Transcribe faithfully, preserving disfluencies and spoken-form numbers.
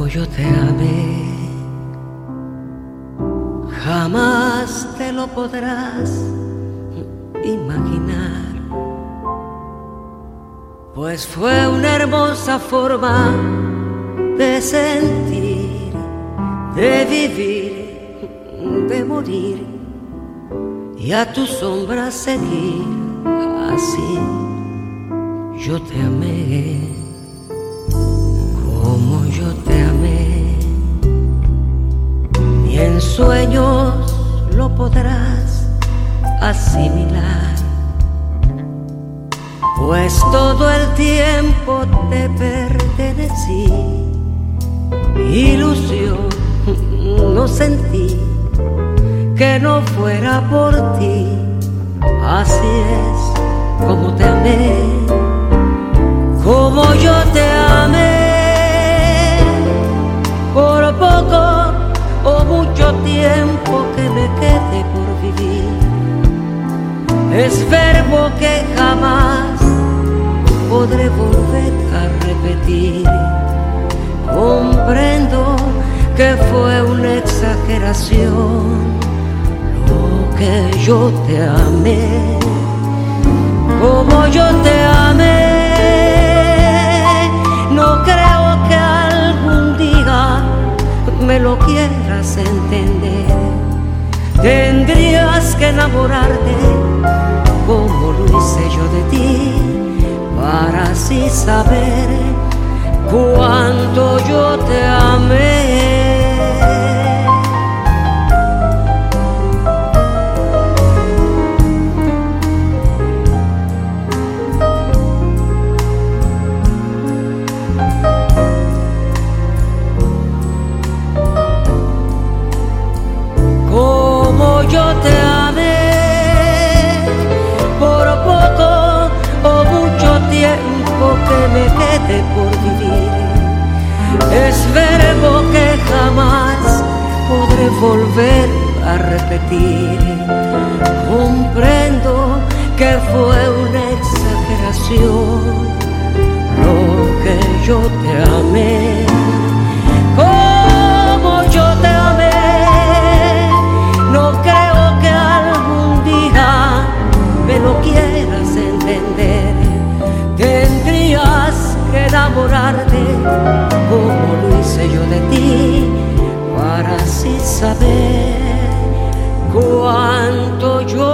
Como yo te amé, jamás te lo podrás imaginar, pues fue una hermosa forma de sentir, de vivir, de morir y a tu sombra seguir. Así yo te amé, como yo te amé, ni en sueños lo podrás asimilar, pues todo el tiempo te pertenecí. Ilusión no sentí que no fuera por ti. Así es como te amé, como yo te amé, por poco o mucho tiempo que me quede por vivir. Es verbo que jamás podré volver a repetir. Comprendo que fue una exageración lo que yo te amé, como yo te amé. No creo que algún día me lo quieras entender. Tendrías que enamorarte como lo hice yo de ti, para así saber cuánto yo te amé. Como yo te amé, por poco o mucho tiempo que me quede por vivir. Es verbo que jamás podré volver a repetir. Comprendo que fue una exageración lo que yo te amé, como yo te amé. No creo que algún día me lo quieras entender. Tendrías que enamorarte como lo hice yo de ti, para así saber cuánto yo